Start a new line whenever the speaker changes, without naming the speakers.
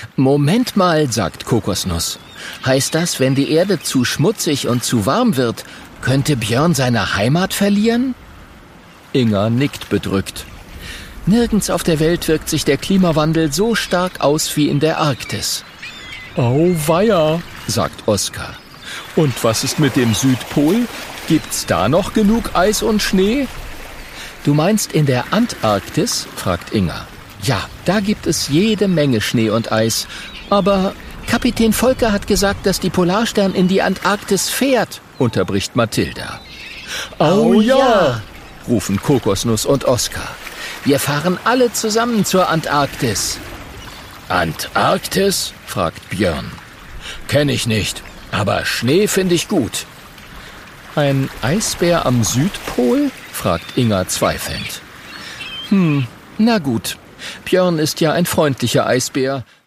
Moment mal, sagt Kokosnuss. Heißt das, wenn die Erde zu schmutzig und zu warm wird, könnte Björn seine Heimat verlieren? Inga nickt bedrückt. Nirgends auf der Welt wirkt sich der Klimawandel so stark aus wie in der Arktis.
Auweia, sagt Oskar. Und was ist mit dem Südpol? Gibt's da noch genug Eis und Schnee?
Du meinst in der Antarktis? Fragt Inga. Ja, da gibt es jede Menge Schnee und Eis. Aber Kapitän Volker hat gesagt, dass die Polarstern in die Antarktis fährt, unterbricht Mathilda.
Oh ja,
rufen Kokosnuss und Oskar. Wir fahren alle zusammen zur Antarktis. Antarktis? Fragt Björn. Kenn ich nicht, aber Schnee finde ich gut. Ein Eisbär am Südpol? Fragt Inga zweifelnd. Na gut, Björn ist ja ein freundlicher Eisbär.